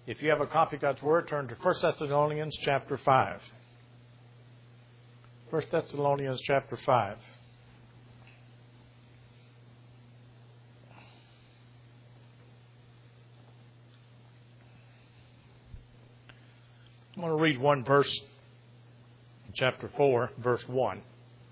If you have a copy of God's Word, turn to 1 Thessalonians chapter 5. 1 Thessalonians chapter 5. I'm going to read one verse, chapter 4, verse 1.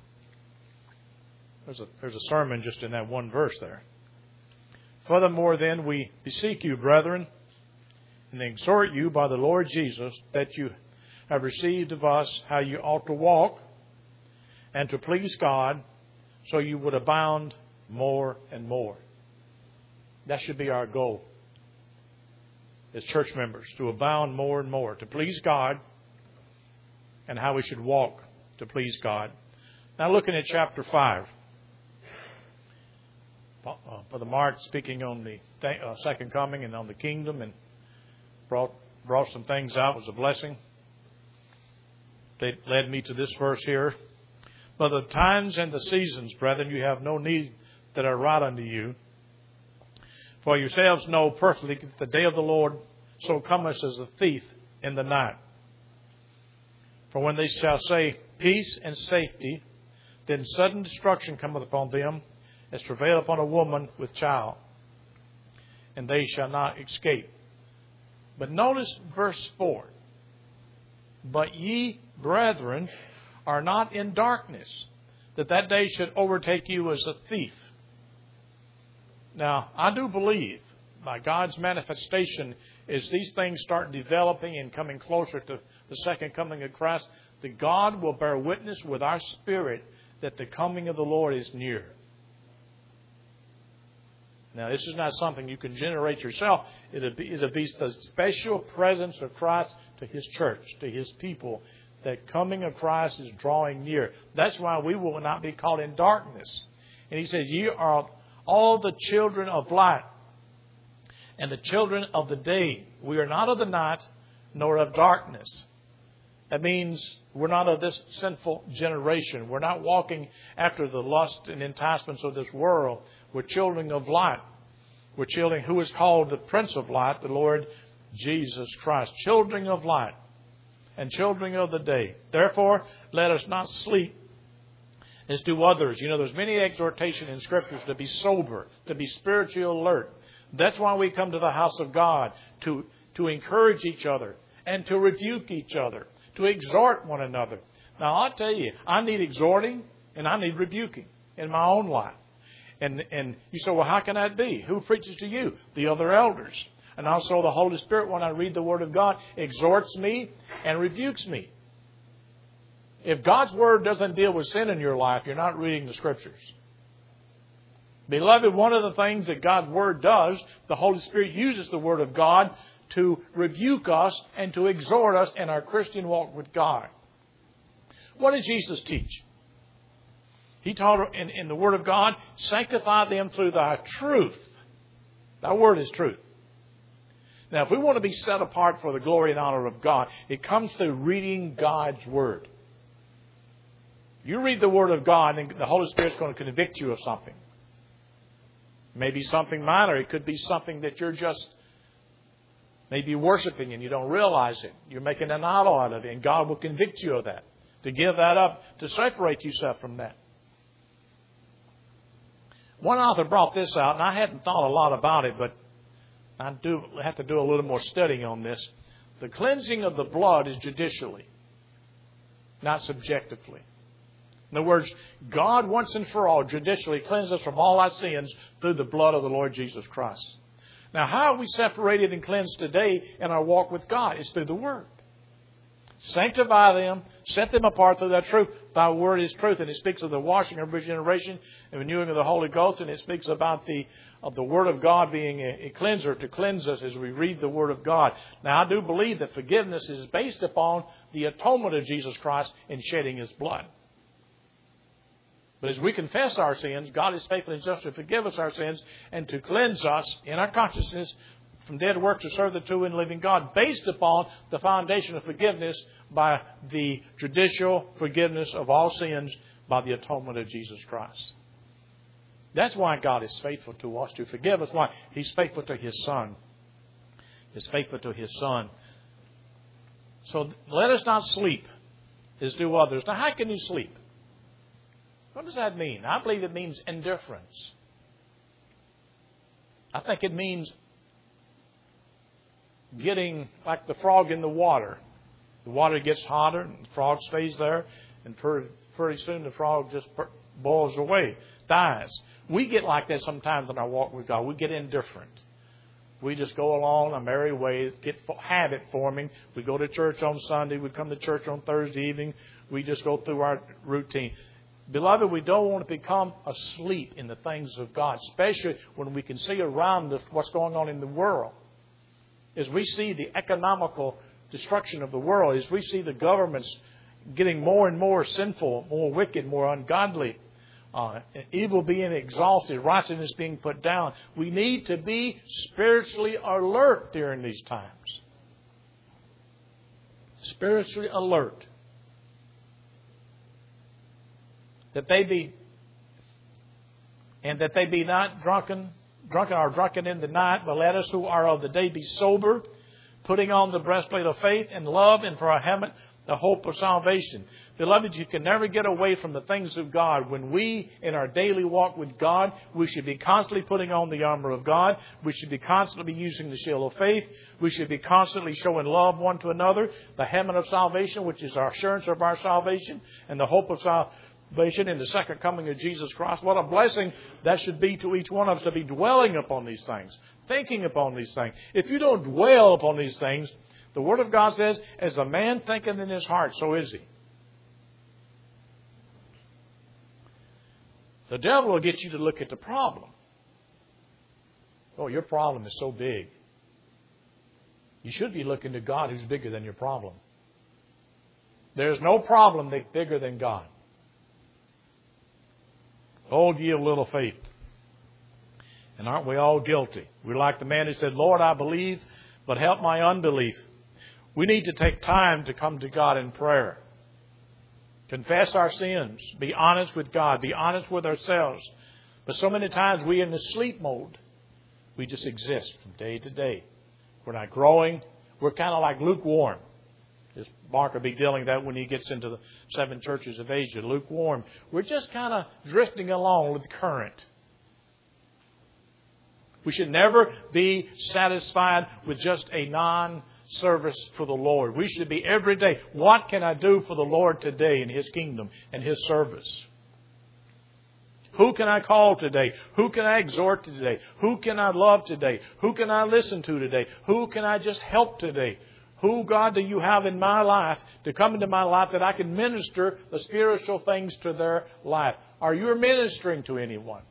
There's a sermon just in that one verse there. Furthermore, then, we beseech you, brethren, and exhort you by the Lord Jesus, that you have received of us how you ought to walk, and to please God, so you would abound more and more. That should be our goal as church members, to abound more and more, to please God, and how we should walk to please God. Now looking at chapter 5. Brother Mark speaking on the second coming and on the kingdom, and brought some things out. It was a blessing. They led me to this verse here. But the times and the seasons, brethren, you have no need that are right unto you. For yourselves know perfectly that the day of the Lord so cometh as a thief in the night. For when they shall say peace and safety, then sudden destruction cometh upon them, as travail upon a woman with child, and they shall not escape. But notice verse 4. But ye, brethren, are not in darkness, that day should overtake you as a thief. Now, I do believe by God's manifestation, as these things start developing and coming closer to the second coming of Christ, that God will bear witness with our spirit that the coming of the Lord is near. Now, this is not something you can generate yourself. It'll be the special presence of Christ to His church, to His people. That coming of Christ is drawing near. That's why we will not be caught in darkness. And He says, ye are all the children of light and the children of the day. We are not of the night, nor of darkness. That means we're not of this sinful generation. We're not walking after the lust and enticements of this world. We're children of light. We're children who is called the Prince of Light, the Lord Jesus Christ. Children of light and children of the day. Therefore, let us not sleep as do others. You know, there's many exhortation in Scriptures to be sober, to be spiritually alert. That's why we come to the house of God, to encourage each other and to rebuke each other, to exhort one another. Now, I'll tell you, I need exhorting and I need rebuking in my own life. And you say, well, how can that be? Who preaches to you? The other elders. And also the Holy Spirit, when I read the Word of God, exhorts me and rebukes me. If God's Word doesn't deal with sin in your life, you're not reading the Scriptures. Beloved, one of the things that God's Word does, the Holy Spirit uses the Word of God to rebuke us and to exhort us in our Christian walk with God. What did Jesus teach? He taught in the Word of God, sanctify them through thy truth. Thy Word is truth. Now, if we want to be set apart for the glory and honor of God, it comes through reading God's Word. You read the Word of God and the Holy Spirit's going to convict you of something. Maybe something minor. It could be something that you're just maybe worshiping and you don't realize it. You're making an idol out of it, and God will convict you of that. To give that up, to separate yourself from that. One author brought this out, and I hadn't thought a lot about it, but I do have to do a little more studying on this. The cleansing of the blood is judicially, not subjectively. In other words, God once and for all judicially cleansed us from all our sins through the blood of the Lord Jesus Christ. Now, how are we separated and cleansed today in our walk with God? It's through the Word. Sanctify them, set them apart through that truth. Thy Word is truth. And it speaks of the washing of regeneration and renewing of the Holy Ghost. And it speaks about the Word of God being a cleanser to cleanse us as we read the Word of God. Now, I do believe that forgiveness is based upon the atonement of Jesus Christ in shedding His blood. But as we confess our sins, God is faithful and just to forgive us our sins and to cleanse us in our consciousness from dead works to serve the true and living God, based upon the foundation of forgiveness by the judicial forgiveness of all sins by the atonement of Jesus Christ. That's why God is faithful to us, to forgive us. Why? He's faithful to His Son. is faithful to His Son. So let us not sleep as do others. Now, how can you sleep? What does that mean? I believe it means indifference. I think it means getting like the frog in the water. The water gets hotter and the frog stays there, and pretty soon the frog just boils away, dies. We get like that sometimes in our walk with God. We get indifferent. We just go along a merry way, get habit forming. We go to church on Sunday. We come to church on Thursday evening. We just go through our routine. Beloved, we don't want to become asleep in the things of God, especially when we can see around us what's going on in the world. As we see the economical destruction of the world, as we see the governments getting more and more sinful, more wicked, more ungodly, evil being exalted, righteousness being put down, we need to be spiritually alert during these times. Spiritually alert. That they be not drunken in the night, but let us who are of the day be sober, putting on the breastplate of faith and love, and for our helmet the hope of salvation. Beloved, you can never get away from the things of God. When we, in our daily walk with God, we should be constantly putting on the armor of God. We should be constantly using the shield of faith. We should be constantly showing love one to another. The helmet of salvation, which is our assurance of our salvation, and the hope of salvation in the second coming of Jesus Christ. What a blessing that should be to each one of us to be dwelling upon these things, thinking upon these things. If you don't dwell upon these things, the Word of God says, as a man thinketh in his heart, so is he. The devil will get you to look at the problem. Oh, your problem is so big. You should be looking to God who's bigger than your problem. There's no problem that's bigger than God. Oh, ye of little faith. And aren't we all guilty? We're like the man who said, Lord, I believe, but help my unbelief. We need to take time to come to God in prayer. Confess our sins. Be honest with God. Be honest with ourselves. But so many times we're in the sleep mode. We just exist from day to day. We're not growing. We're kind of like lukewarm. Mark will be dealing with that when he gets into the 7 churches of Asia. Lukewarm. We're just kind of drifting along with the current. We should never be satisfied with just a non-service for the Lord. We should be every day, what can I do for the Lord today in His kingdom and His service? Who can I call today? Who can I exhort today? Who can I love today? Who can I listen to today? Who can I just help today? Who, God, do you have in my life to come into my life that I can minister the spiritual things to their life? Are you ministering to anyone?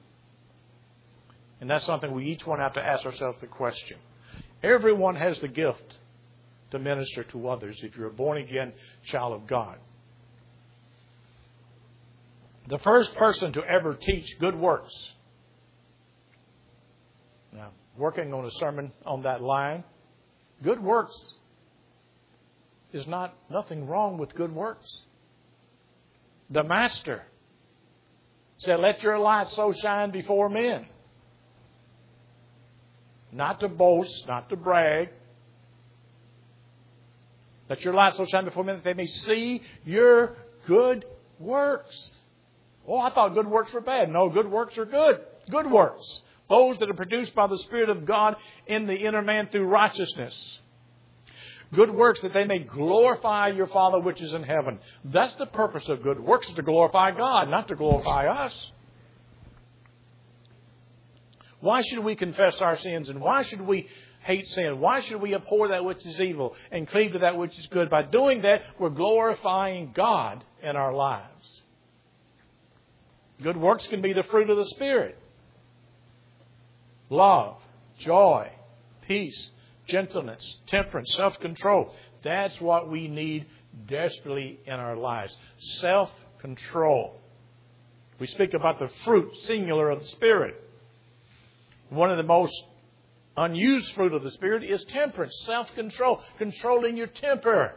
And that's something we each one have to ask ourselves the question. Everyone has the gift to minister to others if you're a born-again child of God. The first person to ever teach good works. Now, working on a sermon on that line, good works is nothing wrong with good works. The Master said, let your light so shine before men. Not to boast, not to brag. Let your light so shine before men that they may see your good works. Oh, I thought good works were bad. No, good works are good. Good works. Those that are produced by the Spirit of God in the inner man through righteousness. Good works that they may glorify your Father which is in heaven. That's the purpose of good works, is to glorify God, not to glorify us. Why should we confess our sins, and why should we hate sin? Why should we abhor that which is evil and cleave to that which is good? By doing that, we're glorifying God in our lives. Good works can be the fruit of the Spirit. Love, joy, peace, gentleness, temperance, self-control. That's what we need desperately in our lives. Self-control. We speak about the fruit, singular, of the Spirit. One of the most unused fruit of the Spirit is temperance, self-control, controlling your temper.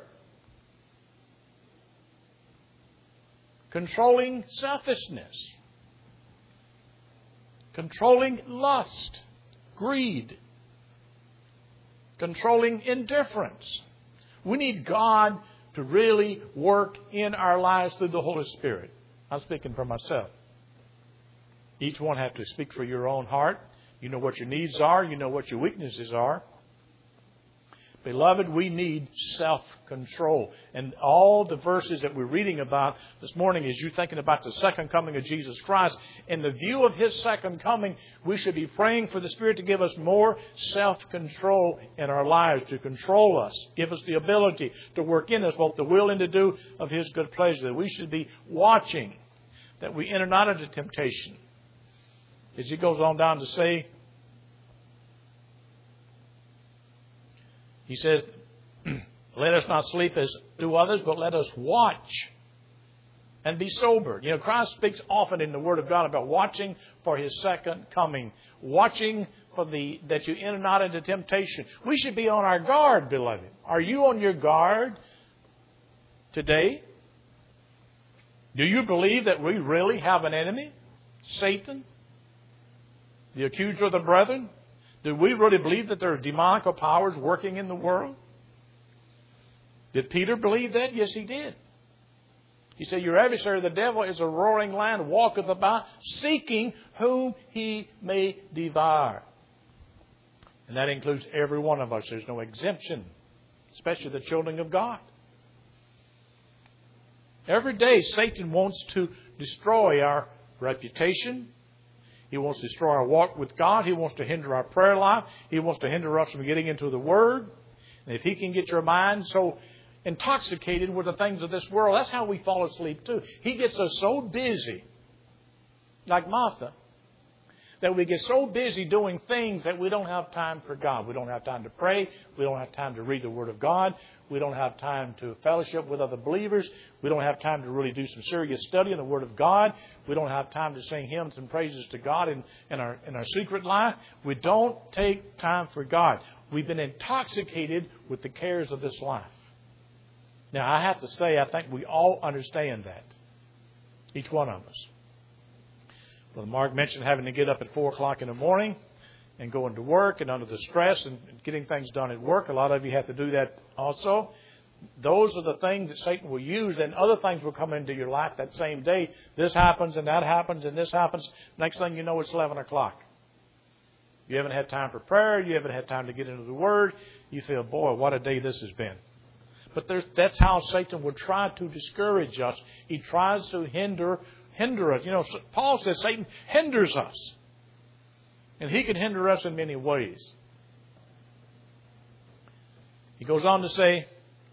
Controlling selfishness. Controlling lust, greed. controlling indifference. We need God to really work in our lives through the Holy Spirit. I'm speaking for myself. Each one have to speak for your own heart. You know what your needs are. You know what your weaknesses are. Beloved, we need self-control. And all the verses that we're reading about this morning, as you're thinking about the second coming of Jesus Christ, in the view of His second coming, we should be praying for the Spirit to give us more self-control in our lives, to control us, give us the ability to work in us both the will and to do of His good pleasure. That we should be watching, that we enter not into temptation. As he goes on down to say, he says, let us not sleep as do others, but let us watch and be sober. You know, Christ speaks often in the Word of God about watching for His second coming. Watching for that you enter not into temptation. We should be on our guard, beloved. Are you on your guard today? Do you believe that we really have an enemy? Satan? The accuser of the brethren? Do we really believe that there's demonic powers working in the world? Did Peter believe that? Yes, he did. He said, your adversary, the devil, is a roaring lion, walketh about, seeking whom he may devour. And that includes every one of us. There's no exemption, especially the children of God. Every day, Satan wants to destroy our reputation. He wants to destroy our walk with God. He wants to hinder our prayer life. He wants to hinder us from getting into the Word. And if he can get your mind so intoxicated with the things of this world, that's how we fall asleep too. He gets us so busy, like Martha, that we get so busy doing things that we don't have time for God. We don't have time to pray. We don't have time to read the Word of God. We don't have time to fellowship with other believers. We don't have time to really do some serious study in the Word of God. We don't have time to sing hymns and praises to God in our secret life. We don't take time for God. We've been intoxicated with the cares of this life. Now, I have to say, I think we all understand that. Each one of us. Brother Mark mentioned having to get up at 4 o'clock in the morning and going to work and under the stress and getting things done at work. A lot of you have to do that also. Those are the things that Satan will use, and other things will come into your life that same day. This happens and that happens and this happens. Next thing you know, it's 11 o'clock. You haven't had time for prayer. You haven't had time to get into the Word. You feel, boy, what a day this has been. But that's how Satan will try to discourage us. He tries to hinder us. You know, Paul says Satan hinders us. And he can hinder us in many ways. He goes on to say,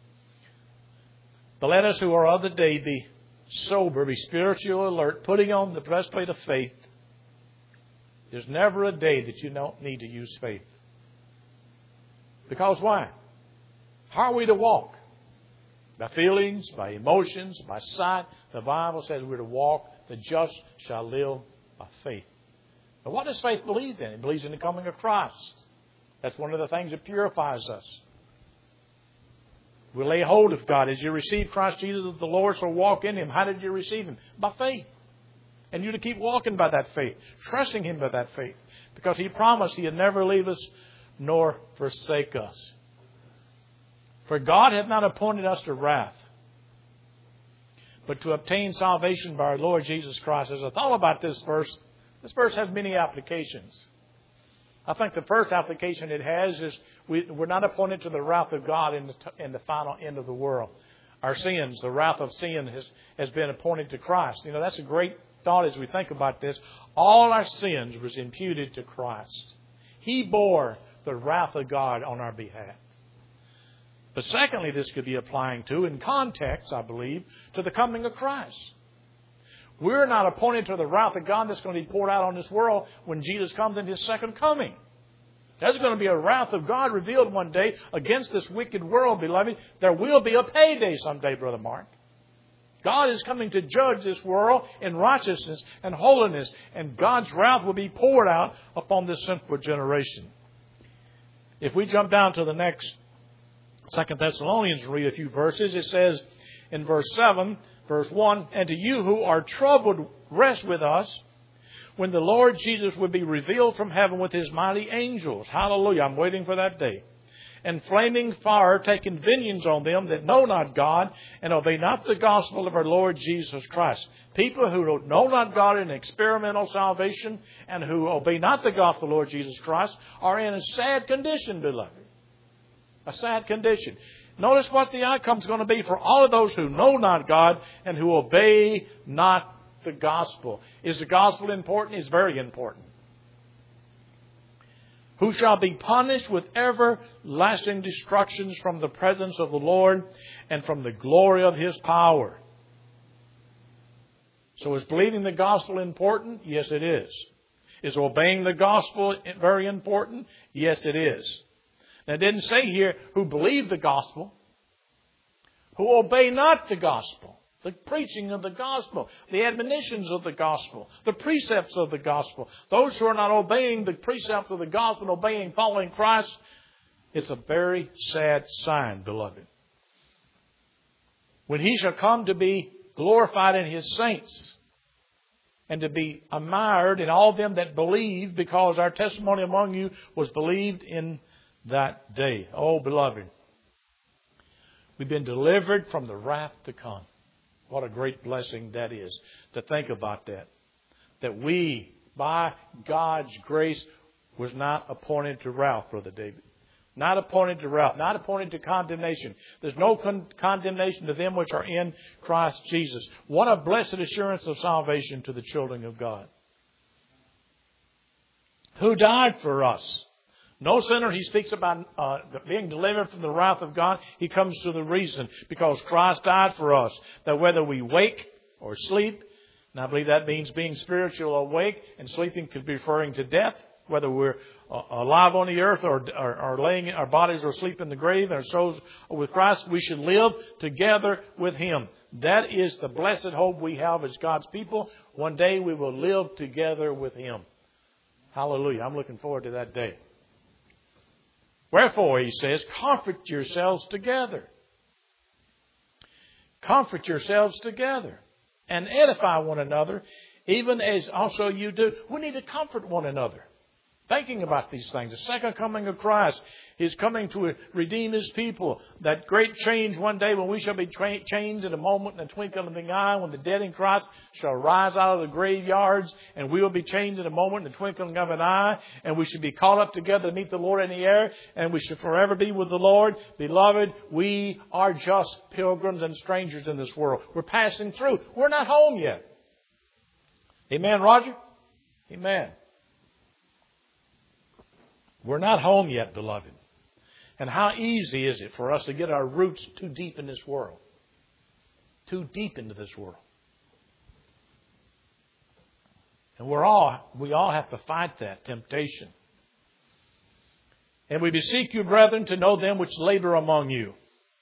but let us who are of the day be sober, be spiritually alert, putting on the breastplate of faith. There's never a day that you don't need to use faith. Because why? How are we to walk? By feelings, by emotions, by sight. The Bible says we're to walk. The just shall live by faith. But what does faith believe in? It believes in the coming of Christ. That's one of the things that purifies us. We lay hold of God. As you receive Christ Jesus as the Lord, so walk in Him. How did you receive Him? By faith. And you're to keep walking by that faith. Trusting Him by that faith. Because He promised He'd never leave us nor forsake us. For God hath not appointed us to wrath, but to obtain salvation by our Lord Jesus Christ. As I thought about this verse has many applications. I think the first application it has is we're not appointed to the wrath of God in the final end of the world. Our sins, the wrath of sin has been appointed to Christ. You know, that's a great thought as we think about this. All our sins was imputed to Christ. He bore the wrath of God on our behalf. But secondly, this could be applying to, in context, I believe, to the coming of Christ. We're not appointed to the wrath of God that's going to be poured out on this world when Jesus comes in His second coming. There's going to be a wrath of God revealed one day against this wicked world, beloved. There will be a payday someday, Brother Mark. God is coming to judge this world in righteousness and holiness, and God's wrath will be poured out upon this sinful generation. If we jump down to the next 2 Thessalonians and read a few verses, it says in verse 7, verse 1, and to you who are troubled, rest with us when the Lord Jesus will be revealed from heaven with His mighty angels. Hallelujah. I'm waiting for that day. and flaming fire taking vengeance on them that know not God and obey not the gospel of our Lord Jesus Christ. People who know not God in experimental salvation and who obey not the gospel of the Lord Jesus Christ are in a sad condition, beloved. A sad condition. Notice what the outcome is going to be for all of those who know not God and who obey not the gospel. Is the gospel important? It's very important. Who shall be punished with everlasting destructions from the presence of the Lord and from the glory of His power. So is believing the gospel important? Yes, it is. Is obeying the gospel very important? Yes, it is. Now, it didn't say here who believe the gospel, who obey not the gospel, the preaching of the gospel, the admonitions of the gospel, the precepts of the gospel. Those who are not obeying the precepts of the gospel, following Christ, it's a very sad sign, beloved. When He shall come to be glorified in His saints and to be admired in all them that believe, because our testimony among you was believed in that day. Oh, beloved, we've been delivered from the wrath to come. What a great blessing that is to think about that. That we, by God's grace, was not appointed to wrath, Brother David. Not appointed to wrath. Not appointed to condemnation. There's no condemnation to them which are in Christ Jesus. What a blessed assurance of salvation to the children of God. Who died for us. No sooner he speaks about being delivered from the wrath of God, he comes to the reason. Because Christ died for us. That whether we wake or sleep, and I believe that means being spiritual awake, and sleeping could be referring to death. Whether we're alive on the earth or laying our bodies or asleep in the grave, and our souls are with Christ, we should live together with Him. That is the blessed hope we have as God's people. One day we will live together with Him. Hallelujah. I'm looking forward to that day. Wherefore, he says, comfort yourselves together. Comfort yourselves together. And edify one another, even as also you do. We need to comfort one another. Thinking about these things. The second coming of Christ is coming to redeem His people. That great change one day when we shall be changed in a moment, in a twinkling of an eye, when the dead in Christ shall rise out of the graveyards, and we will be changed in a moment, in the twinkling of an eye, and we should be caught up together to meet the Lord in the air, and we should forever be with the Lord. Beloved, we are just pilgrims and strangers in this world. We're passing through. We're not home yet. Amen, Roger? Amen. We're not home yet, beloved. And how easy is it for us to get our roots too deep in this world? Too deep into this world. And we all have to fight that temptation. And we beseech you, brethren, to know them which labor among you.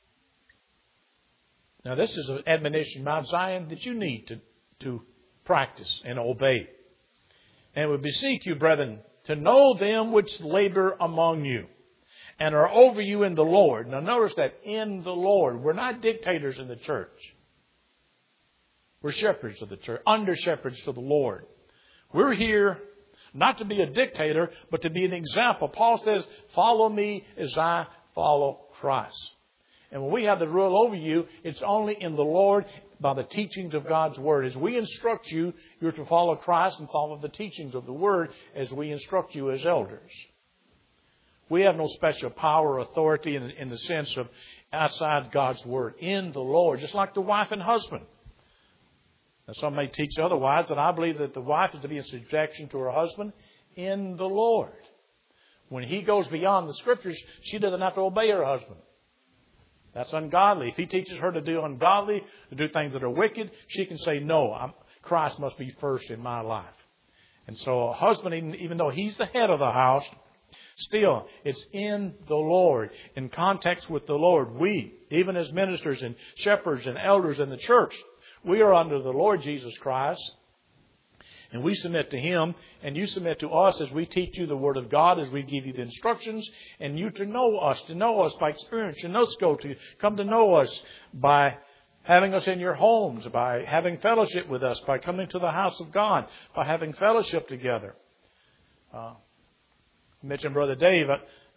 Now, this is an admonition, Mount Zion, that you need to practice and obey. And we beseech you, brethren, to know them which labor among you and are over you in the Lord. Now notice that, in the Lord. We're not dictators in the church. We're shepherds of the church, under shepherds to the Lord. We're here not to be a dictator, but to be an example. Paul says, follow me as I follow Christ. And when we have the rule over you, it's only in the Lord by the teachings of God's Word. As we instruct you, you're to follow Christ and follow the teachings of the Word as we instruct you as elders. We have no special power or authority in the sense of outside God's Word. In the Lord, just like the wife and husband. Now, some may teach otherwise, but I believe that the wife is to be in subjection to her husband in the Lord. When he goes beyond the Scriptures, she doesn't have to obey her husband. That's ungodly. If he teaches her to do ungodly, to do things that are wicked, she can say, no, Christ must be first in my life. And so a husband, even though he's the head of the house, still, it's in the Lord, in context with the Lord. We, even as ministers and shepherds and elders in the church, we are under the Lord Jesus Christ. And we submit to Him, and you submit to us as we teach you the Word of God, as we give you the instructions, and you to know us by experience. Come to know us by having us in your homes, by having fellowship with us, by coming to the house of God, by having fellowship together. I mentioned Brother Dave.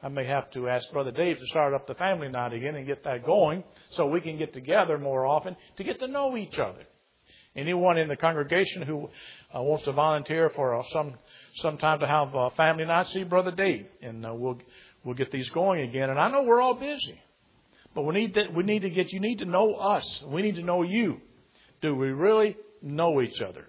I may have to ask Brother Dave to start up the family night again and get that going so we can get together more often to get to know each other. Anyone in the congregation who wants to volunteer for some time to have a family night, see Brother Dave, and we'll get these going again. And I know we're all busy, but you need to know us. We need to know you. Do we really know each other?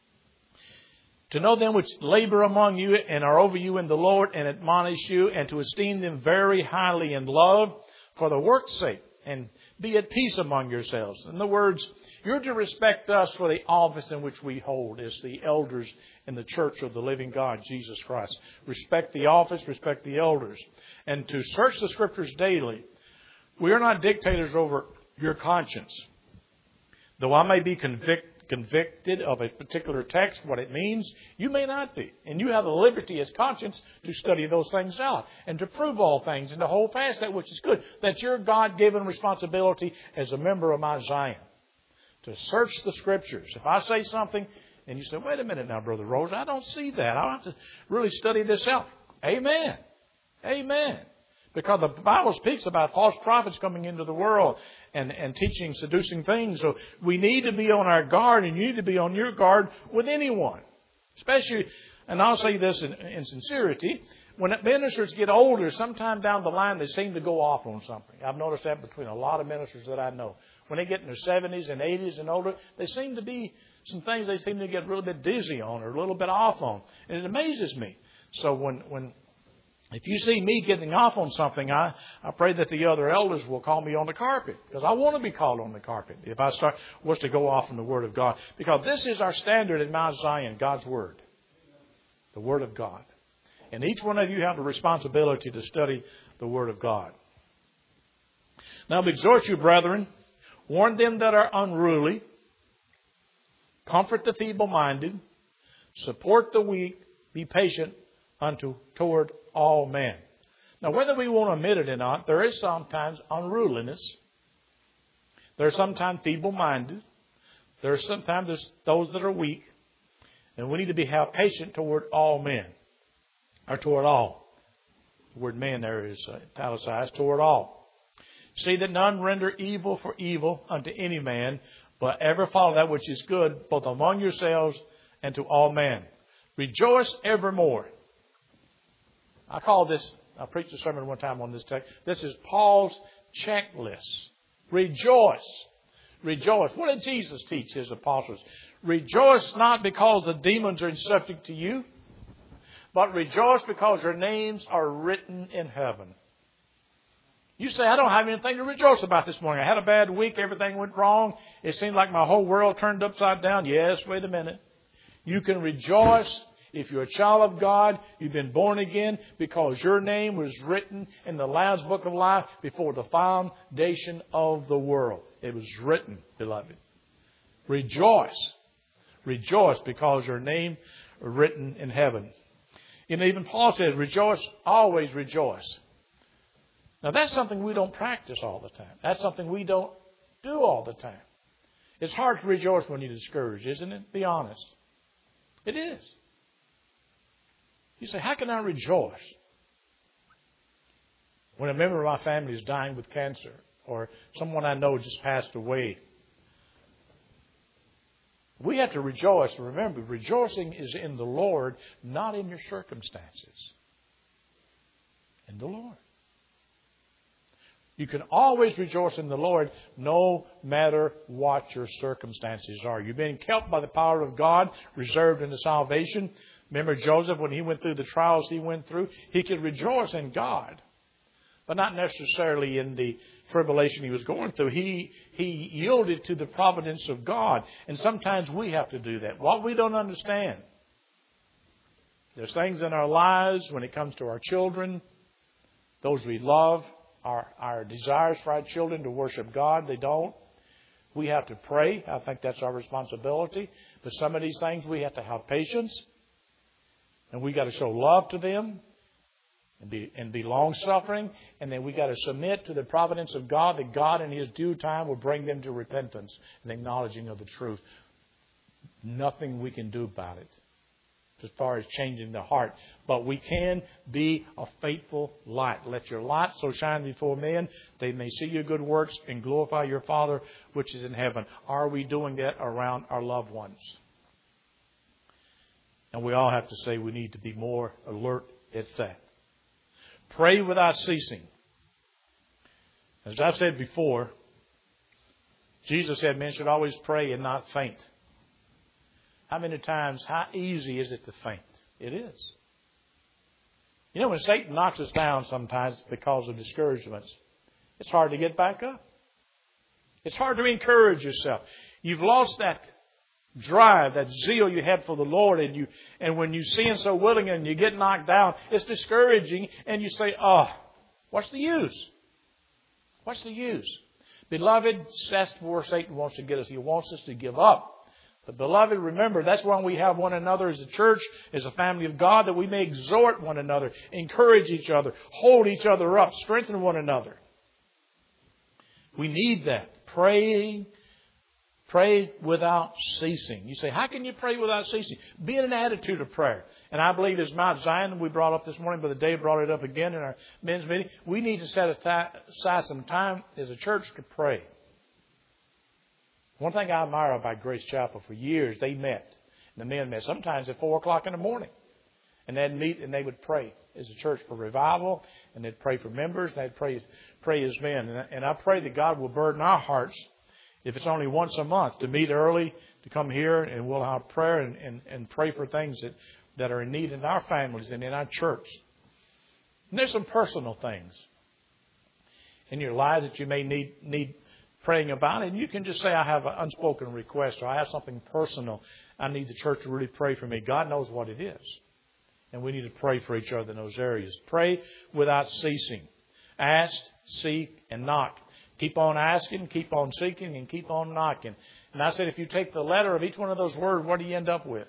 To know them which labor among you and are over you in the Lord and admonish you, and to esteem them very highly in love for the work's sake, and be at peace among yourselves. In other words, you're to respect us for the office in which we hold as the elders in the church of the living God, Jesus Christ. Respect the office, respect the elders. And to search the Scriptures daily. We are not dictators over your conscience. Though I may be convicted of a particular text, what it means, you may not be. And you have the liberty as conscience to study those things out and to prove all things and to hold fast that which is good. That's your God-given responsibility as a member of Mount Zion. To search the Scriptures. If I say something and you say, wait a minute now, Brother Rose, I don't see that. I'll have to really study this out. Amen. Amen. Because the Bible speaks about false prophets coming into the world and teaching seducing things. So we need to be on our guard, and you need to be on your guard with anyone. Especially, and I'll say this in sincerity, when ministers get older, sometime down the line they seem to go off on something. I've noticed that between a lot of ministers that I know. When they get in their 70s and 80s and older, they seem to be some things they seem to get a little bit dizzy on or a little bit off on. And it amazes me. So if you see me getting off on something, I pray that the other elders will call me on the carpet, because I want to be called on the carpet if I was to go off on the Word of God. Because this is our standard in Mount Zion, God's Word. The Word of God. And each one of you have the responsibility to study the Word of God. Now, I exhort you, brethren, warn them that are unruly, comfort the feeble-minded, support the weak, be patient toward all men. Now, whether we want to admit it or not, there is sometimes unruliness. There's sometimes feeble-minded. There's sometimes those that are weak. And we need to have patient toward all men. Or toward all. The word men there is italicized, toward all. See that none render evil for evil unto any man, but ever follow that which is good, both among yourselves and to all men. Rejoice evermore. I preached a sermon one time on this text. This is Paul's checklist. Rejoice. Rejoice. What did Jesus teach his apostles? Rejoice not because the demons are subject to you, but rejoice because your names are written in heaven. You say, I don't have anything to rejoice about this morning. I had a bad week. Everything went wrong. It seemed like my whole world turned upside down. Yes, wait a minute. You can rejoice if you're a child of God. You've been born again because your name was written in the Lamb's Book of Life before the foundation of the world. It was written, beloved. Rejoice. Rejoice because your name is written in heaven. And even Paul says, rejoice, always rejoice. Now, that's something we don't practice all the time. That's something we don't do all the time. It's hard to rejoice when you're discouraged, isn't it? Be honest. It is. You say, how can I rejoice when a member of my family is dying with cancer or someone I know just passed away? We have to rejoice. Remember, rejoicing is in the Lord, not in your circumstances. In the Lord. You can always rejoice in the Lord no matter what your circumstances are. You're being kept by the power of God, reserved in the salvation. Remember Joseph, when he went through the trials he went through, he could rejoice in God, but not necessarily in the tribulation he was going through. He yielded to the providence of God. And sometimes we have to do that. What we don't understand. There's things in our lives when it comes to our children, those we love, our desires for our children to worship God, they don't. We have to pray. I think that's our responsibility. But some of these things we have to have patience. And we got to show love to them and be long-suffering. And then we got to submit to the providence of God, that God in His due time will bring them to repentance and acknowledging of the truth. Nothing we can do about it. as far as changing the heart. But we can be a faithful light. Let your light so shine before men, they may see your good works and glorify your Father which is in heaven. Are we doing that around our loved ones? And we all have to say we need to be more alert at that. Pray without ceasing. As I've said before, Jesus said men should always pray and not faint. How many times, how easy is it to faint? It is. You know, when Satan knocks us down sometimes because of discouragements, it's hard to get back up. It's hard to encourage yourself. You've lost that drive, that zeal you had for the Lord, and when you sin so willing and you get knocked down, it's discouraging, and you say, "Oh, what's the use? What's the use?" Beloved, that's where Satan wants to get us. He wants us to give up. But beloved, remember, that's why we have one another as a church, as a family of God, that we may exhort one another, encourage each other, hold each other up, strengthen one another. We need that. Pray without ceasing. You say, how can you pray without ceasing? Be in an attitude of prayer. And I believe as Mount Zion that we brought up this morning, Brother Dave brought it up again in our men's meeting, we need to set aside some time as a church to pray. One thing I admire about Grace Chapel, for years they met. The men met sometimes at 4 o'clock in the morning. And they'd meet and they would pray as a church for revival. And they'd pray for members. And they'd pray as men. And I pray that God will burden our hearts, if it's only once a month, to meet early, to come here, and we'll have prayer and pray for things that are in need in our families and in our church. And there's some personal things in your life that you may need praying about, and you can just say, I have an unspoken request, or I have something personal. I need the church to really pray for me. God knows what it is. And we need to pray for each other in those areas. Pray without ceasing. Ask, seek, and knock. Keep on asking, keep on seeking, and keep on knocking. And I said, if you take the letter of each one of those words, what do you end up with?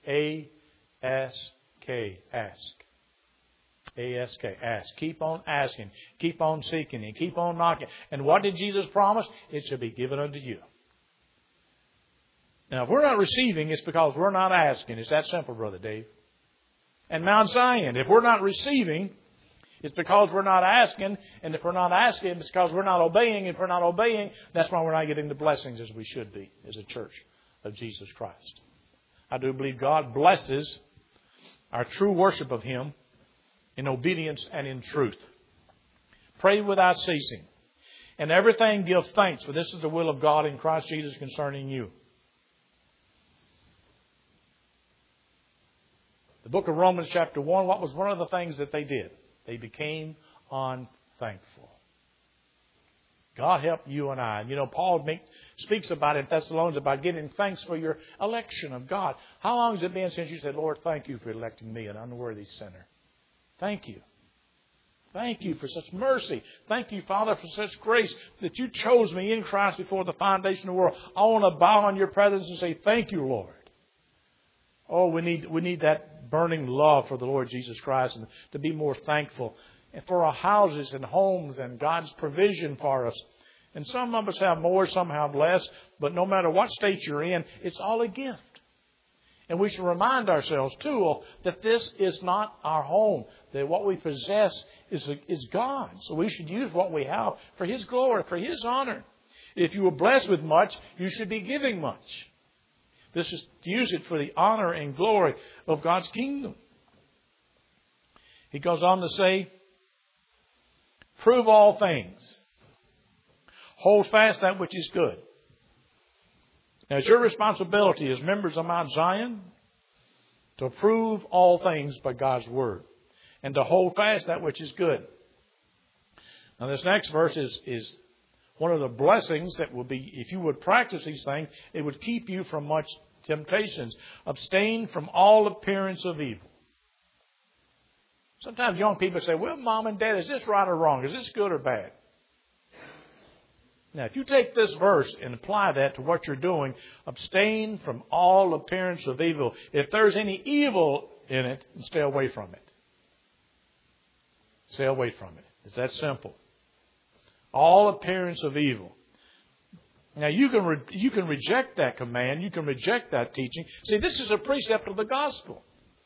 A-S-K, ask. A-S-K, ask. Keep on asking. Keep on seeking. And keep on knocking. And what did Jesus promise? It shall be given unto you. Now, if we're not receiving, it's because we're not asking. It's that simple, Brother Dave. And Mount Zion, if we're not receiving, it's because we're not asking. And if we're not asking, it's because we're not obeying. If we're not obeying, that's why we're not getting the blessings as we should be as a church of Jesus Christ. I do believe God blesses our true worship of Him in obedience and in truth. Pray without ceasing. And everything give thanks, for this is the will of God in Christ Jesus concerning you. The book of Romans chapter 1, what was one of the things that they did? They became unthankful. God help you and I. You know, Paul speaks about it in Thessalonians about giving thanks for your election of God. How long has it been since you said, Lord, thank you for electing me, an unworthy sinner? Thank you. Thank you for such mercy. Thank you, Father, for such grace that you chose me in Christ before the foundation of the world. I want to bow in your presence and say, thank you, Lord. Oh, we need that burning love for the Lord Jesus Christ and to be more thankful. And for our houses and homes and God's provision for us. And some of us have more, some have less. But no matter what state you're in, it's all a gift. And we should remind ourselves, too, that this is not our home. That what we possess is God. So we should use what we have for His glory, for His honor. If you were blessed with much, you should be giving much. This is to use it for the honor and glory of God's kingdom. He goes on to say, prove all things. Hold fast that which is good. Now, it's your responsibility as members of Mount Zion to prove all things by God's Word and to hold fast that which is good. Now, this next verse is one of the blessings that will be, if you would practice these things, it would keep you from much temptations. Abstain from all appearance of evil. Sometimes young people say, well, Mom and Dad, is this right or wrong? Is this good or bad? Now, if you take this verse and apply that to what you're doing, abstain from all appearance of evil. If there's any evil in it, stay away from it. Stay away from it. It's that simple. All appearance of evil. Now, you can reject that command. You can reject that teaching. See, this is a precept of the gospel.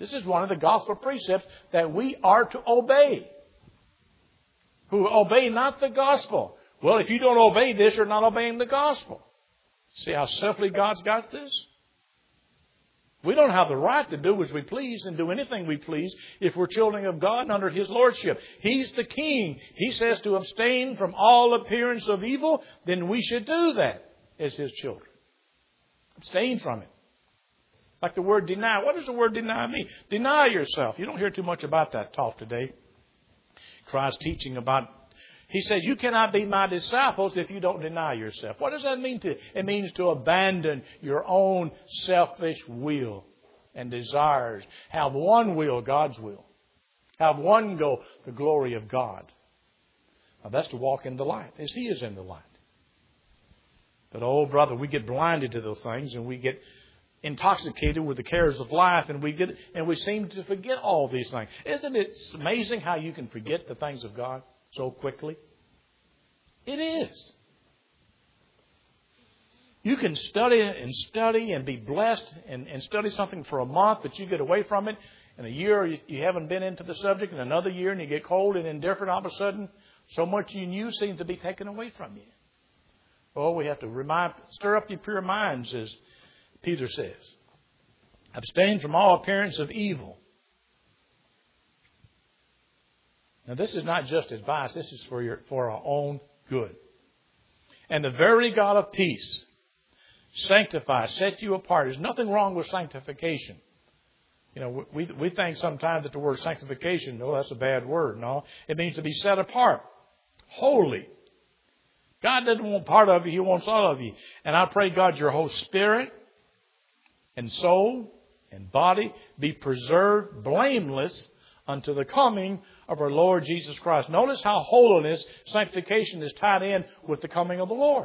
This is one of the gospel precepts that we are to obey. Who obey not the gospel. Well, if you don't obey this, you're not obeying the gospel. See how simply God's got this? We don't have the right to do as we please and do anything we please if we're children of God and under His lordship. He's the King. He says to abstain from all appearance of evil. Then we should do that as His children. Abstain from it. Like the word deny. What does the word deny mean? Deny yourself. You don't hear too much about that talk today. Christ teaching about, He says, you cannot be my disciples if you don't deny yourself. What does that mean? It means to abandon your own selfish will and desires. Have one will, God's will. Have one goal, the glory of God. Now that's to walk in the light, as He is in the light. But, oh, brother, we get blinded to those things and we get intoxicated with the cares of life and we seem to forget all these things. Isn't it amazing how you can forget the things of God so quickly? It is. You can study and be blessed and study something for a month, but you get away from it. In a year, you haven't been into the subject. In another year, and you get cold and indifferent. All of a sudden, so much you knew seems to be taken away from you. Oh, we have to stir up your pure minds, as Peter says. Abstain from all appearance of evil. Now, this is not just advice. This is for our own good. And the very God of peace sanctify, set you apart. There's nothing wrong with sanctification. You know, we think sometimes that the word sanctification, no, that's a bad word. No, it means to be set apart, holy. God doesn't want part of you. He wants all of you. And I pray, God, your whole spirit and soul and body be preserved blameless unto the coming of our Lord Jesus Christ. Notice how holiness, sanctification is tied in with the coming of the Lord.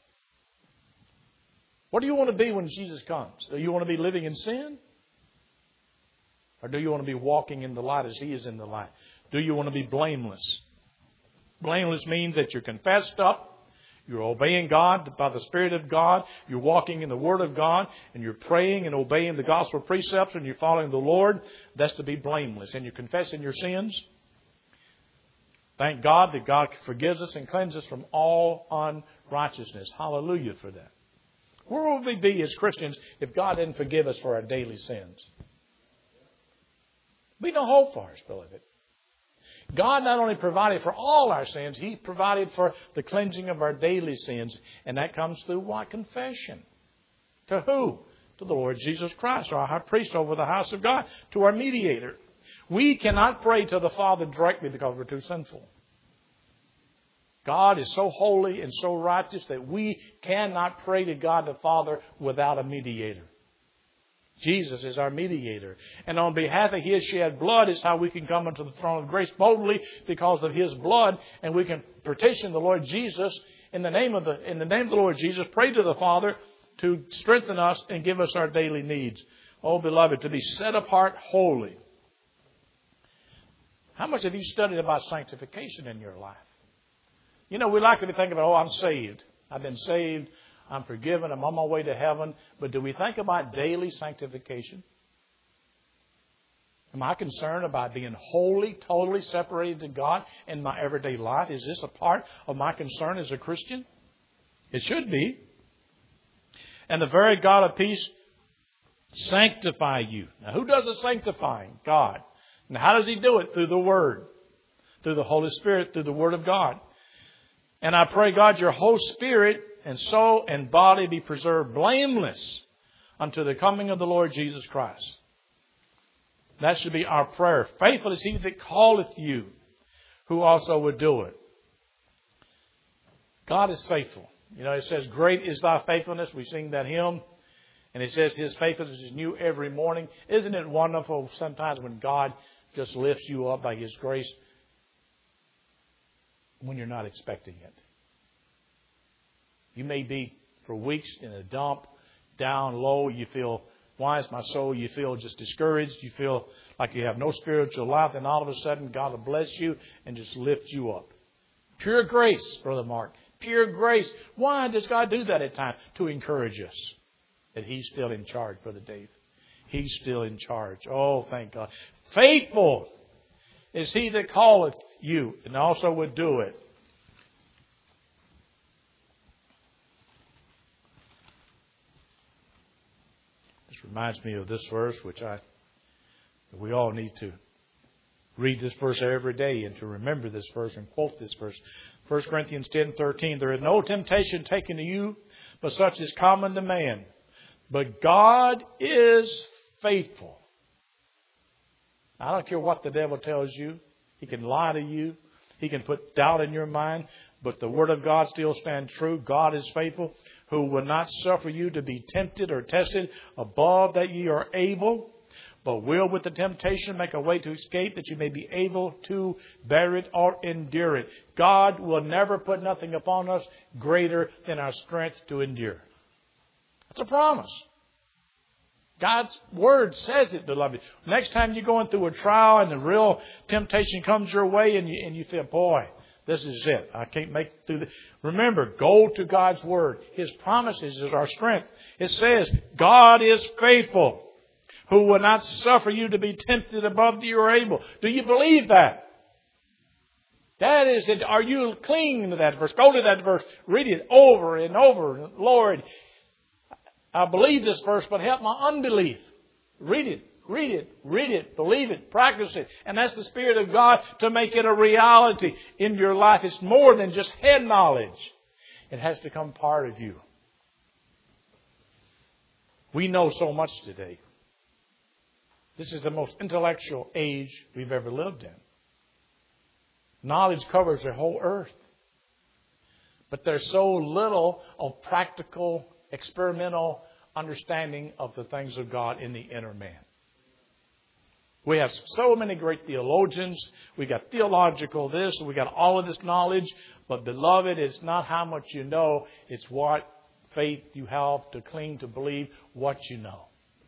What do you want to be when Jesus comes? Do you want to be living in sin? Or do you want to be walking in the light as He is in the light? Do you want to be blameless? Blameless means that you're confessed up. You're obeying God by the Spirit of God. You're walking in the Word of God. And you're praying and obeying the gospel precepts. And you're following the Lord. That's to be blameless. And you're confessing your sins. Thank God that God forgives us and cleanses us from all unrighteousness. Hallelujah for that. Where would we be as Christians if God didn't forgive us for our daily sins? Be no hope for us, beloved. God not only provided for all our sins, He provided for the cleansing of our daily sins. And that comes through what? Confession. To who? To the Lord Jesus Christ, our high priest over the house of God, to our mediator. We cannot pray to the Father directly because we're too sinful. God is so holy and so righteous that we cannot pray to God the Father without a mediator. Jesus is our mediator. And on behalf of His shed blood is how we can come unto the throne of grace boldly because of His blood. And we can petition the Lord Jesus in the name of the Lord Jesus. Pray to the Father to strengthen us and give us our daily needs. Oh, beloved, to be set apart holy. How much have you studied about sanctification in your life? You know, we like to be thinking about, I'm saved. I've been saved. I'm forgiven. I'm on my way to heaven. But do we think about daily sanctification? Am I concerned about being wholly, totally separated to God in my everyday life? Is this a part of my concern as a Christian? It should be. And the very God of peace sanctify you. Now, who does the sanctifying? God. And how does He do it? Through the Word. Through the Holy Spirit. Through the Word of God. And I pray, God, your whole spirit and soul and body be preserved blameless unto the coming of the Lord Jesus Christ. That should be our prayer. Faithful is He that calleth you, who also would do it. God is faithful. You know, it says, great is thy faithfulness. We sing that hymn. And it says His faithfulness is new every morning. Isn't it wonderful sometimes when God just lifts you up by His grace when you're not expecting it? You may be for weeks in a dump, down low. You feel, why is my soul? You feel just discouraged. You feel like you have no spiritual life. And all of a sudden, God will bless you and just lift you up. Pure grace, Brother Mark. Pure grace. Why does God do that at times? To encourage us that He's still in charge, Brother Dave. He's still in charge. Oh, thank God. Faithful is He that calleth you, and also would do it. This reminds me of this verse, which we all need to read this verse every day and to remember this verse and quote this verse. 1 Corinthians 10:13. There is no temptation taken to you, but such is common to man. But God is faithful. I don't care what the devil tells you. He can lie to you. He can put doubt in your mind. But the Word of God still stands true. God is faithful, who will not suffer you to be tempted or tested above that ye are able, but will with the temptation make a way to escape, that you may be able to bear it or endure it. God will never put nothing upon us greater than our strength to endure. That's a promise. God's Word says it, beloved. Next time you're going through a trial and the real temptation comes your way and you feel, boy, this is it. I can't make it through this. Remember, go to God's Word. His promises is our strength. It says, God is faithful, who will not suffer you to be tempted above that you are able. Do you believe that? That is it. Are you clinging to that verse? Go to that verse. Read it over and over. Lord, I believe this verse, but help my unbelief. Read it. Read it. Read it. Believe it. Practice it. And that's the Spirit of God to make it a reality in your life. It's more than just head knowledge. It has to become part of you. We know so much today. This is the most intellectual age we've ever lived in. Knowledge covers the whole earth. But there's so little of practical, experimental understanding of the things of God in the inner man. We have so many great theologians. We got theological this. We got all of this knowledge. But beloved, it's not how much you know. It's what faith you have to cling to believe what you know.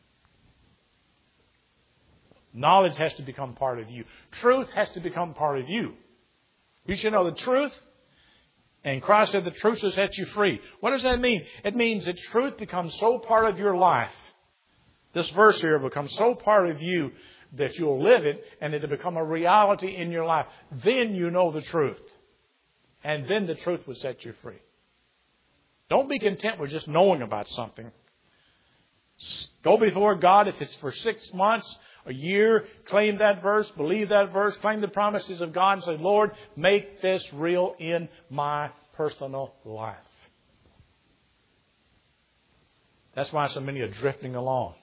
Knowledge has to become part of you. Truth has to become part of you. You should know the truth. And Christ said the truth will set you free. What does that mean? It means that truth becomes so part of your life. This verse here becomes so part of you that you'll live it and it'll become a reality in your life. Then you know the truth. And then the truth will set you free. Don't be content with just knowing about something. Go before God if it's for 6 months, a year, claim that verse, believe that verse, claim the promises of God and say, Lord, make this real in my personal life. That's why so many are drifting along.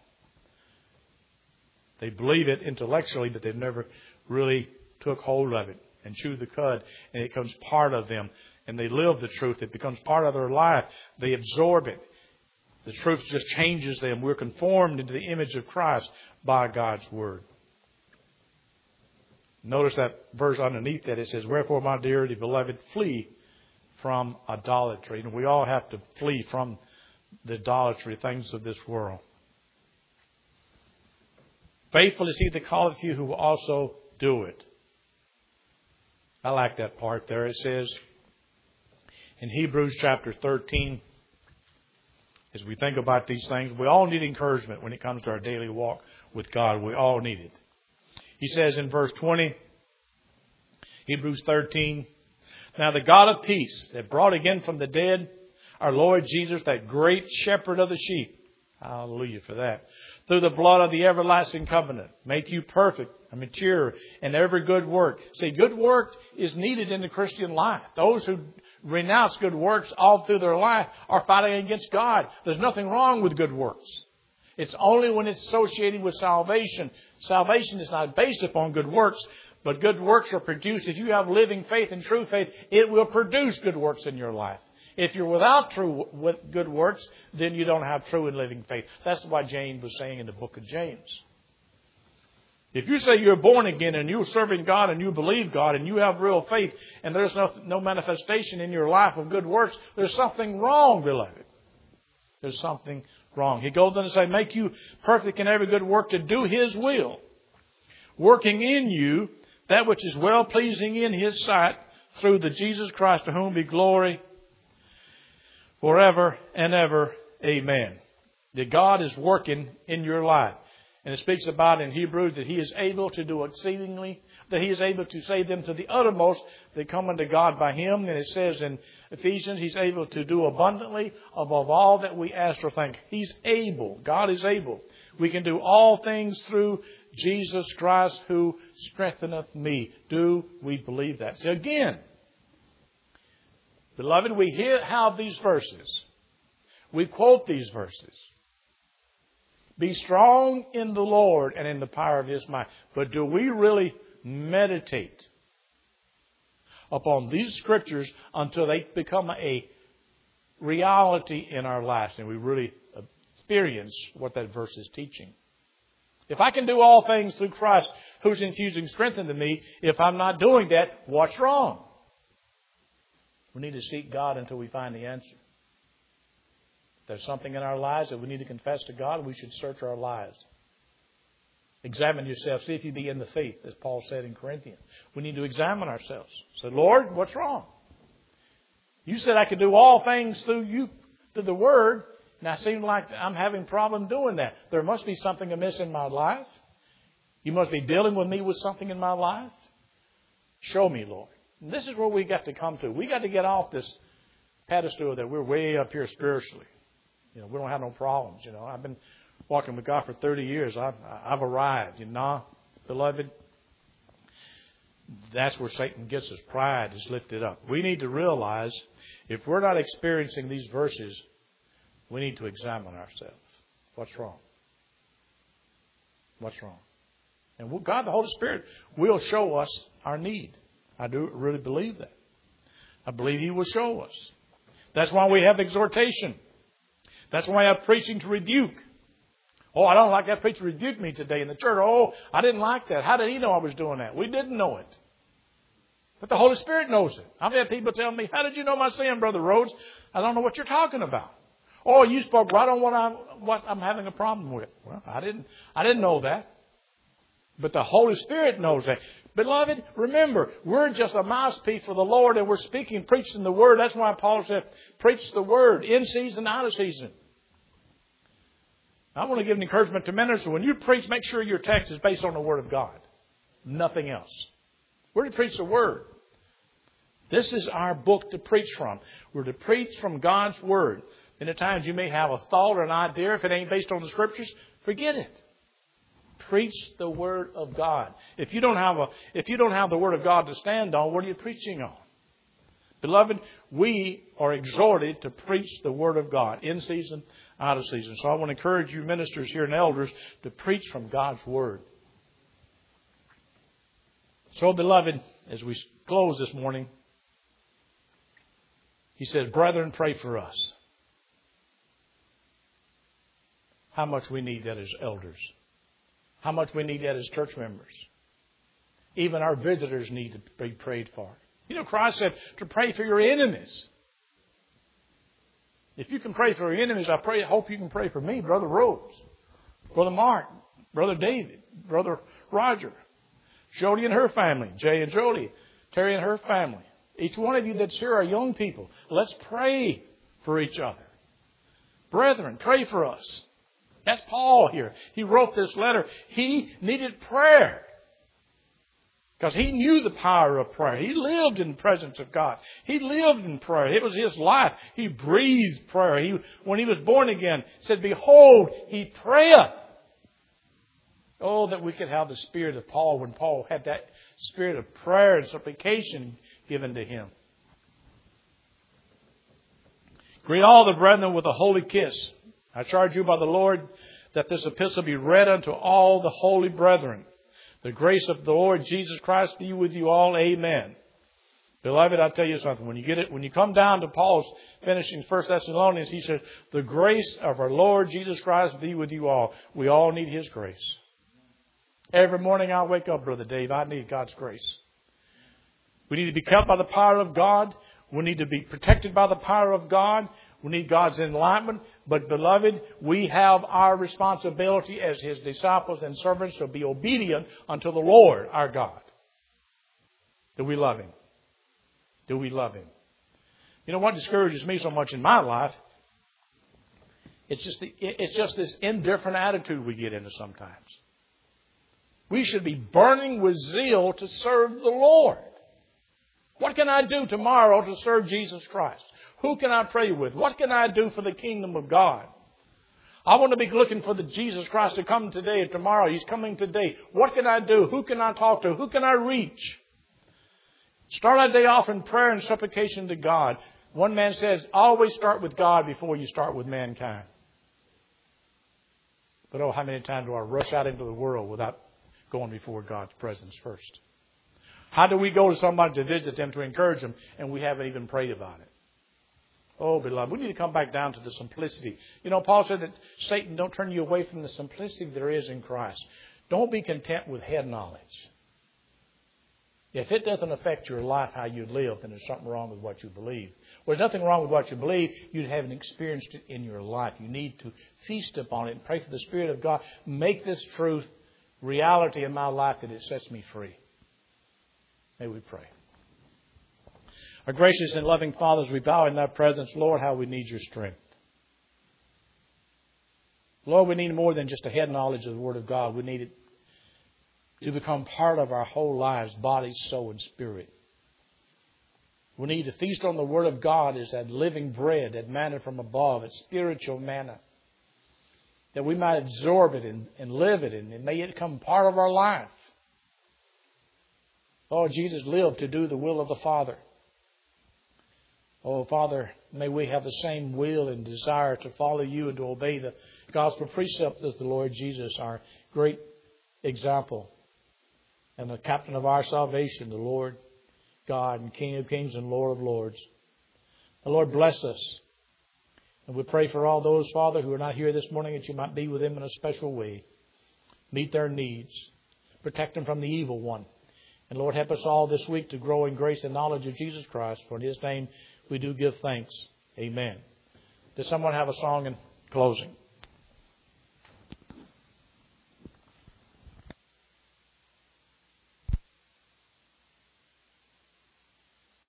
They believe it intellectually, but they've never really took hold of it and chewed the cud, and it becomes part of them. And they live the truth. It becomes part of their life. They absorb it. The truth just changes them. We're conformed into the image of Christ by God's Word. Notice that verse underneath that. It says, wherefore, my dearly beloved, flee from idolatry. And we all have to flee from the idolatry, things of this world. Faithful is He that calleth you, who will also do it. I like that part there. It says in Hebrews chapter 13, as we think about these things, we all need encouragement when it comes to our daily walk with God. We all need it. He says in verse 20, Hebrews 13, now the God of peace that brought again from the dead our Lord Jesus, that great shepherd of the sheep, hallelujah for that, through the blood of the everlasting covenant, make you perfect and mature in every good work. See, good work is needed in the Christian life. Those who renounce good works all through their life are fighting against God. There's nothing wrong with good works. It's only when it's associated with salvation. Salvation is not based upon good works, but good works are produced. If you have living faith and true faith, it will produce good works in your life. If you're without good works, then you don't have true and living faith. That's what James was saying in the book of James. If you say you're born again and you're serving God and you believe God and you have real faith and there's no manifestation in your life of good works, there's something wrong, beloved. There's something wrong. He goes on to say, make you perfect in every good work to do His will, working in you that which is well-pleasing in His sight through the Jesus Christ, to whom be glory forever and ever. Amen. That God is working in your life. And it speaks about in Hebrews that He is able to do exceedingly, that He is able to save them to the uttermost that come unto God by Him. And it says in Ephesians, He's able to do abundantly above all that we ask or think. He's able. God is able. We can do all things through Jesus Christ who strengtheneth me. Do we believe that? So again, beloved, we have these verses. We quote these verses. Be strong in the Lord and in the power of His might. But do we really meditate upon these Scriptures until they become a reality in our lives and we really experience what that verse is teaching? If I can do all things through Christ who's infusing strength into me, if I'm not doing that, what's wrong? We need to seek God until we find the answer. If there's something in our lives that we need to confess to God, we should search our lives. Examine yourself. See if you be in the faith, as Paul said in Corinthians. We need to examine ourselves. Say, Lord, what's wrong? You said I could do all things through you, through the Word. Now it seems like I'm having a problem doing that. There must be something amiss in my life. You must be dealing with me with something in my life. Show me, Lord. And this is where we got to come to. We got to get off this pedestal that we're way up here spiritually. You know, we don't have no problems. You know, I've been walking with God for 30 years. I've arrived. You know, beloved, that's where Satan gets us. Pride is lifted up. We need to realize if we're not experiencing these verses, we need to examine ourselves. What's wrong? What's wrong? And God, the Holy Spirit, will show us our need. I do really believe that. I believe He will show us. That's why we have exhortation. That's why I have preaching to rebuke. Oh, I don't like that preacher rebuked me today in the church. Oh, I didn't like that. How did he know I was doing that? We didn't know it. But the Holy Spirit knows it. I've had people tell me, how did you know my sin, Brother Rhodes? I don't know what you're talking about. Oh, you spoke right on what I'm having a problem with. Well, I didn't know that. But the Holy Spirit knows that. Beloved, remember, we're just a mouthpiece for the Lord and we're speaking, preaching the Word. That's why Paul said, preach the Word in season, out of season. I want to give an encouragement to ministers. When you preach, make sure your text is based on the Word of God. Nothing else. We're to preach the Word. This is our book to preach from. We're to preach from God's Word. And at times you may have a thought or an idea. If it ain't based on the Scriptures, forget it. Preach the Word of God. If you don't have the Word of God to stand on, what are you preaching on? Beloved, we are exhorted to preach the Word of God in season, out of season. So I want to encourage you ministers here and elders to preach from God's Word. So, beloved, as we close this morning, he says, brethren, pray for us. How much we need that as elders. How much we need that as church members. Even our visitors need to be prayed for. You know, Christ said to pray for your enemies. If you can pray for your enemies, I hope you can pray for me, Brother Rhodes, Brother Mark, Brother David, Brother Roger, Jody and her family, Jay and Jody, Terry and her family. Each one of you that's here are young people. Let's pray for each other. Brethren, pray for us. That's Paul here. He wrote this letter. He needed prayer. Because he knew the power of prayer. He lived in the presence of God. He lived in prayer. It was his life. He breathed prayer. When he was born again, said, behold, he prayeth. Oh, that we could have the spirit of Paul when Paul had that spirit of prayer and supplication given to him. Greet all the brethren with a holy kiss. I charge you by the Lord that this epistle be read unto all the holy brethren. The grace of the Lord Jesus Christ be with you all. Amen. Beloved, I'll tell you something. When you come down to Paul's finishing 1 Thessalonians, he says, the grace of our Lord Jesus Christ be with you all. We all need His grace. Every morning I wake up, Brother Dave, I need God's grace. We need to be kept by the power of God. We need to be protected by the power of God. We need God's enlightenment. But, beloved, we have our responsibility as His disciples and servants to be obedient unto the Lord our God. Do we love Him? Do we love Him? You know what discourages me so much in my life It's just this indifferent attitude we get into sometimes. We should be burning with zeal to serve the Lord. What can I do tomorrow to serve Jesus Christ? Who can I pray with? What can I do for the kingdom of God? I want to be looking for the Jesus Christ to come today and tomorrow. He's coming today. What can I do? Who can I talk to? Who can I reach? Start our day off in prayer and supplication to God. One man says, always start with God before you start with mankind. But oh, how many times do I rush out into the world without going before God's presence first? How do we go to somebody to visit them, to encourage them, and we haven't even prayed about it? Oh, beloved, we need to come back down to the simplicity. You know, Paul said that Satan don't turn you away from the simplicity there is in Christ. Don't be content with head knowledge. If it doesn't affect your life, how you live, then there's something wrong with what you believe. Well, there's nothing wrong with what you believe. You haven't experienced it in your life. You need to feast upon it and pray for the Spirit of God. Make this truth reality in my life that it sets me free. May we pray. Our gracious and loving Father, as we bow in thy presence, Lord, how we need your strength. Lord, we need more than just a head knowledge of the Word of God. We need it to become part of our whole lives, body, soul, and spirit. We need to feast on the Word of God as that living bread, that manna from above, that spiritual manna, that we might absorb it and live it, and may it become part of our life. Lord Jesus lived to do the will of the Father. Oh, Father, may we have the same will and desire to follow you and to obey the gospel precepts of the Lord Jesus, our great example and the captain of our salvation, the Lord God and King of kings and Lord of lords. The Lord bless us. And we pray for all those, Father, who are not here this morning, that you might be with them in a special way. Meet their needs. Protect them from the evil one. And Lord, help us all this week to grow in grace and knowledge of Jesus Christ. For in His name we do give thanks. Amen. Does someone have a song in closing?